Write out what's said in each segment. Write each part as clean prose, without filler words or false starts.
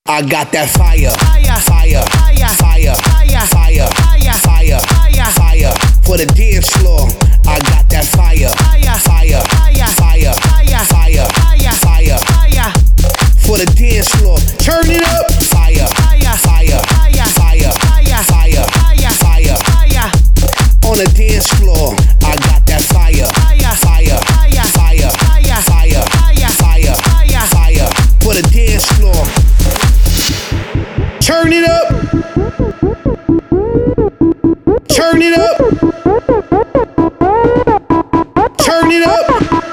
I got that fire, fire, fire, fire, fire, fire, fire, fire, fire for the dance floor. I got that fire, fire, fire, fire, fire, fire, fire, fire for the dance floor. Turn it up, fire, fire, fire, fire, fire, fire, fire, fire, fire on the dance floor. I got that fire, fire, fire, fire, fire, fire, fire, fire, fire, fire for the dance floor. Turn it up. Turn it up. Turn it up.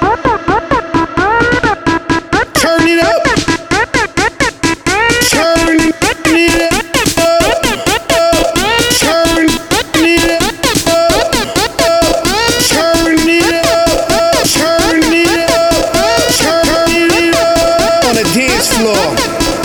Turn it up. Turn it up. Turn it up. Turn it up. Turn it up. On the dance floor.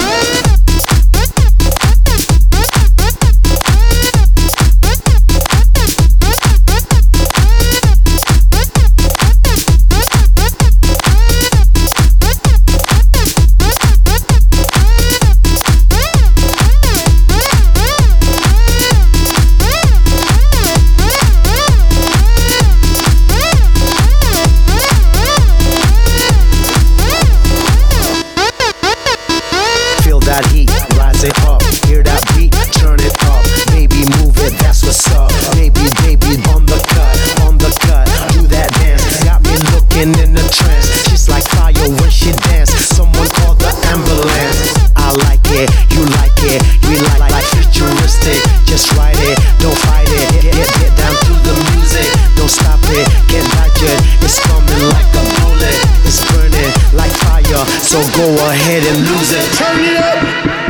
That heat, rise it up, hear that beat, turn it up, baby move it, that's what's up, baby, baby, on the cut, do that dance, got me looking in a trance, she's like fire when she dance, someone call the ambulance, I like it, you like it, we like futuristic, just ride it, don't fight it, get down to the music, don't stop it, can't dodge it, it's coming like a bullet, it's burning like fire, so go ahead and lose it. Turn it up.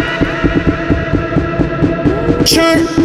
Turn it.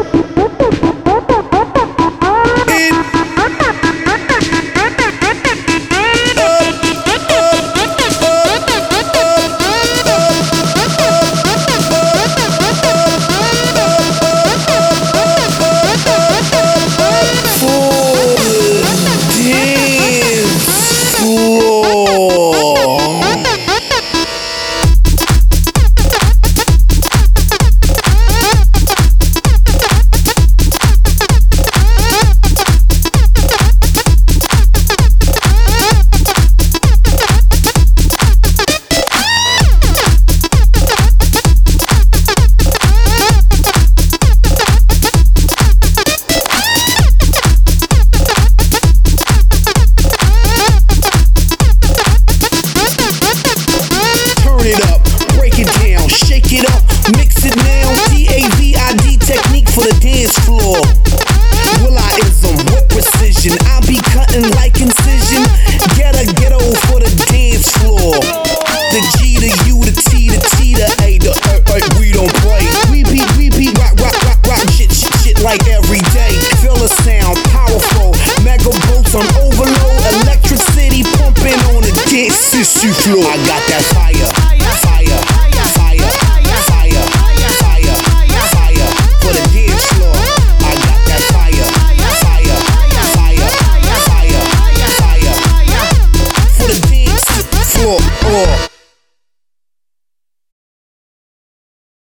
Mix it now, DAVID technique for the dance floor. Will.I.ism with precision, I'll be cutting like incision. Get a ghetto for the dance floor. The G to U, the T to T to A, the we don't play. We beat, rock, shit like every day. Feel the sound, powerful, mega bolts on overload. Electricity pumping on the dance floor. I got that fire.